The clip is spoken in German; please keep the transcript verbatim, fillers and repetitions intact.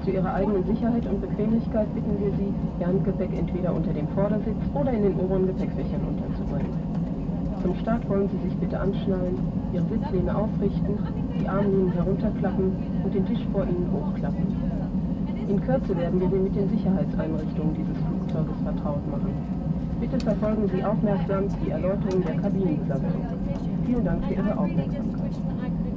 Zu Ihrer eigenen Sicherheit und Bequemlichkeit bitten wir Sie, Ihr Handgepäck entweder unter dem Vordersitz oder in den oberen Gepäckfächern unterzubringen. Zum Start wollen Sie sich bitte anschnallen, Ihre Sitzlehne aufrichten, die Armlehnen herunterklappen und den Tisch vor Ihnen hochklappen. In Kürze werden wir Sie mit den Sicherheitseinrichtungen dieses Flugzeuges vertraut machen. Bitte verfolgen Sie aufmerksam die Erläuterung der Kabinenklasse. Vielen Dank für Ihre Aufmerksamkeit.